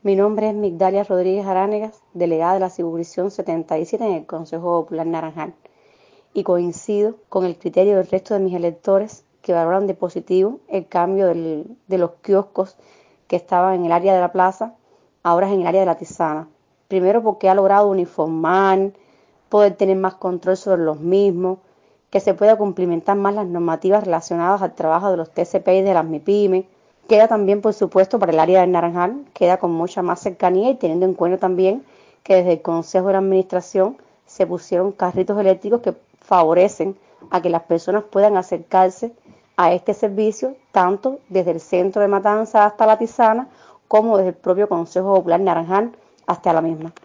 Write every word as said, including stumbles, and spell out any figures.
Mi nombre es Migdalia Rodríguez Aránegas, delegada de la circunscripción setenta y siete en el Consejo Popular Naranjal, y coincido con el criterio del resto de mis electores que valoran de positivo el cambio del, de los kioscos que estaban en el área de la plaza, ahora es en el área de la Tisana. Primero porque ha logrado uniformar, poder tener más control sobre los mismos, que se pueda cumplimentar más las normativas relacionadas al trabajo de los T C P y de las MIPYME. Queda también, por supuesto, para el área del Naranjal, queda con mucha más cercanía y teniendo en cuenta también que desde el Consejo de la Administración se pusieron carritos eléctricos que favorecen a que las personas puedan acercarse a este servicio, tanto desde el centro de Matanza hasta la Tisana, como desde el propio Consejo Popular Naranjal hasta la misma.